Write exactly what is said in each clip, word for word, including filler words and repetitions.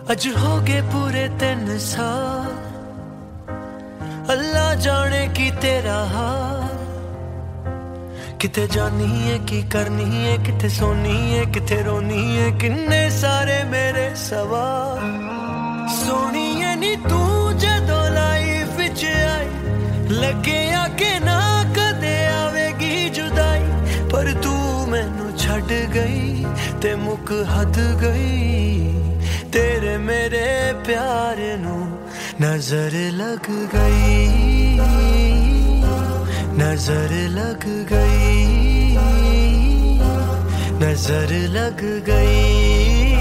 अज हो गए पूरे तीन साल, अल्लाह जाने की तेरा हाल। किथे जानी है की करनी है, किथे सोनी है किथे रोनी है, किन्ने सारे मेरे सवाल। सोनी है नी तू जदों लाइफ विच आई, लगे आके ना कदे आवेगी जुदाई। पर तू मैनू छड़ गई ते मुक हद गई, तेरे मेरे प्यार नू नजर लग गई, नजर लग गई, नजर लग गई,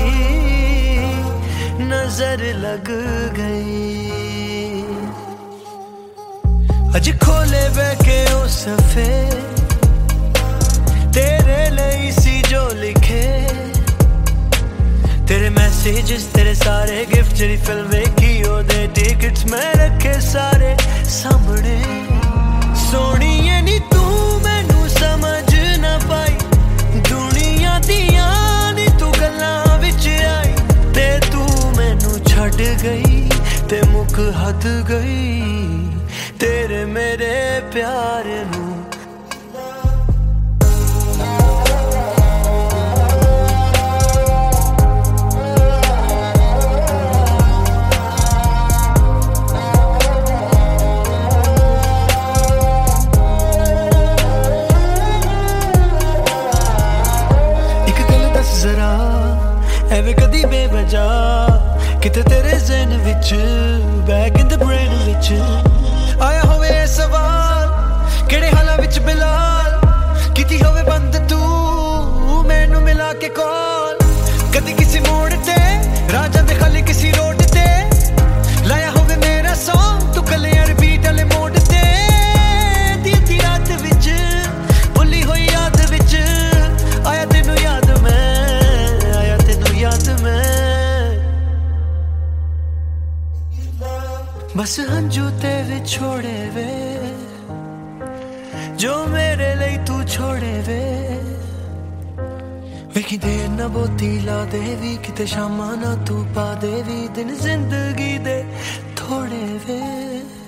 नजर लग गई। अज खोले बैके ओ सफे, तेरे लिए सी जो लिखे, तेरे मैसेजेस तेरे सारे गिफ्ट, तेरी फिल्म वेखी ओदे टिकट्स मैं रखे सारे सामने। सोनी है नी तू मैनू समझ ना पाई, दुनिया दियां नी तू गल्लां विच आई। ते तू मैनू छड़ गई ते मुक हद गई, तेरे मेरे प्यार नू। एवे कदी बेवजह किते तेरे ज़हन विच, बैक इन द ब्रेन विच आया होवे सवाल, केड़े हालां विच बिलाल किती होवे बंद तू मैनू मिला के कॉल। कदी किसी मोड़ ते राजा दे खाली किसी रोड ते, लाया होवे मेरा सॉन्ग तू कले रिपीट वाले मोड ते। दी थी रात विच भुली होई याद विच, आया तेनू याद मैं, याद मैं बस हंजू ते विछोड़े वे, जो मेरे लिए तू छोड़े वे। वेखी देर ना बोती ला देवी, किते शामा ना तू पा देवी, दिन जिंदगी दे थोड़े वे।